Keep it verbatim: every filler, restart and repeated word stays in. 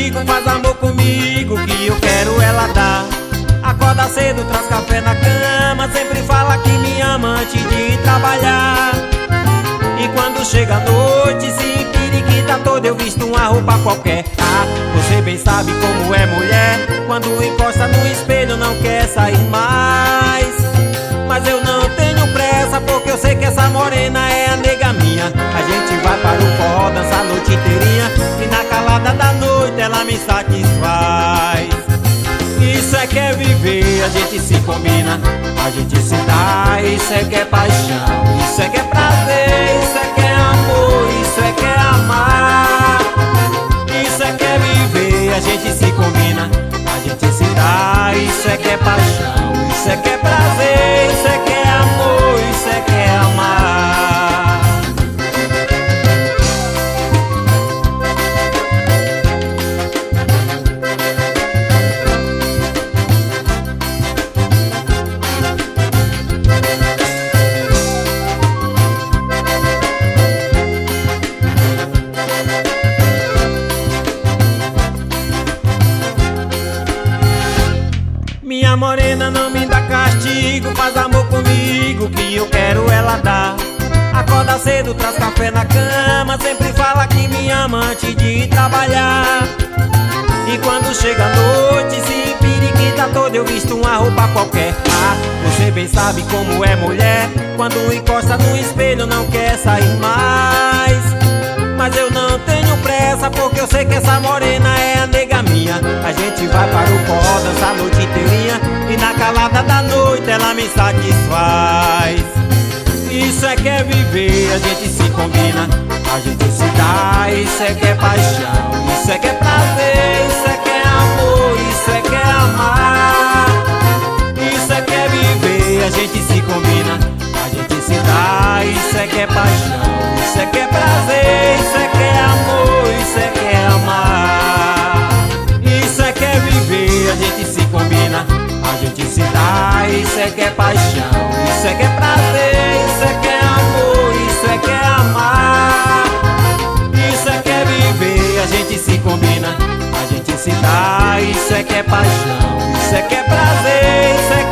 castigo, faz amor comigo, que eu quero ela dar. Acorda cedo, traz café na cama, sempre fala que me ama antes de trabalhar. E quando chega a noite, se empiriquita toda, eu visto uma roupa qualquer. Ah, você bem sabe como é mulher, quando encosta no espelho não quer sair mais. Mas eu não tenho pressa, porque eu sei que essa morena é a nega minha. A gente vai para o forró, dança a noite inteirinha, e na calada da noite ela me satisfaz. Isso é que é viver, a gente se combina, a gente se dá. Isso é que é paixão, isso é que é prazer, isso é que é amor, isso é que é amar. Isso é que é viver, a gente se combina, a gente se dá. Isso é que é paixão, isso é que é prazer, isso é que é amor, isso é que é amar. Minha morena não me dá castigo, faz amor comigo, que eu quero ela dar. Acorda cedo, traz café na cama, sempre fala que me ama antes de trabalhar. E quando chega a noite, se empiriquita toda, eu visto uma roupa qualquer. Ah, você bem sabe como é mulher, quando encosta no espelho não quer sair mais. Mas eu não tenho pressa, porque eu sei que essa morena é a nega minha. A gente vai para o forró, dança a noite inteirinha, e na calada da noite ela me satisfaz. Isso é que é viver, a gente se combina, a gente se dá. Isso é que é paixão, isso é que é prazer, isso é que é amor, isso é que é amar. Isso é que é viver, a gente se combina, a gente se dá. Isso é que é paixão, isso é que é prazer, isso é que é amor, isso é que é amar. Isso é que é viver, a gente se combina, a gente se dá. Isso é que é paixão, isso é que é prazer, isso é que é amor, isso é que é amar. Isso é que é viver, a gente se combina, a gente se dá. Isso é que é paixão, isso é que é prazer, isso é